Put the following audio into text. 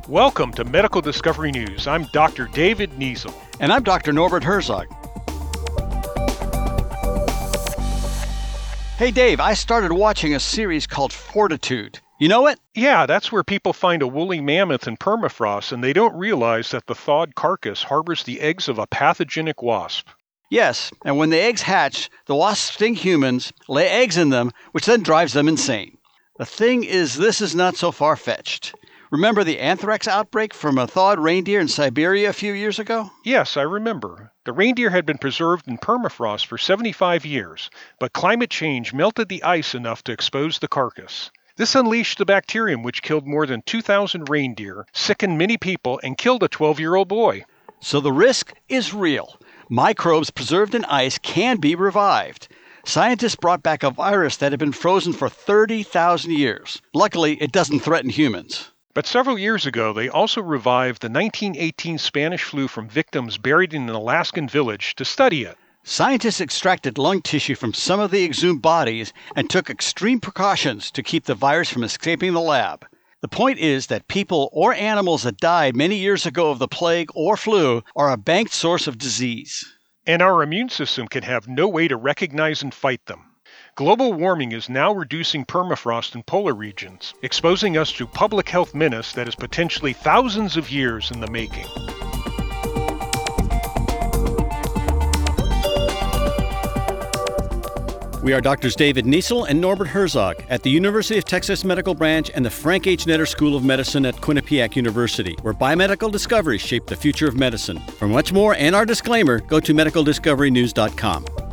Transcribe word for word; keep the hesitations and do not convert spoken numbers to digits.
Welcome to Medical Discovery News. I'm Doctor David Niesel. And I'm Doctor Norbert Herzog. Hey Dave, I started watching a series called Fortitude. You know it? Yeah, that's where people find a woolly mammoth in permafrost and they don't realize that the thawed carcass harbors the eggs of a pathogenic wasp. Yes, and when the eggs hatch, the wasps sting humans, lay eggs in them, which then drives them insane. The thing is, this is not so far-fetched. Remember the anthrax outbreak from a thawed reindeer in Siberia a few years ago? Yes, I remember. The reindeer had been preserved in permafrost for seventy-five years, but climate change melted the ice enough to expose the carcass. This unleashed the bacterium which killed more than two thousand reindeer, sickened many people, and killed a twelve-year-old boy. So the risk is real. Microbes preserved in ice can be revived. Scientists brought back a virus that had been frozen for thirty thousand years. Luckily, it doesn't threaten humans. But several years ago, they also revived the nineteen eighteen Spanish flu from victims buried in an Alaskan village to study it. Scientists extracted lung tissue from some of the exhumed bodies and took extreme precautions to keep the virus from escaping the lab. The point is that people or animals that died many years ago of the plague or flu are a banked source of disease. And our immune system can have no way to recognize and fight them. Global warming is now reducing permafrost in polar regions, exposing us to public health menace that is potentially thousands of years in the making. We are Doctors David Niesel and Norbert Herzog at the University of Texas Medical Branch and the Frank H. Netter School of Medicine at Quinnipiac University, where biomedical discoveries shape the future of medicine. For much more and our disclaimer, go to medical discovery news dot com.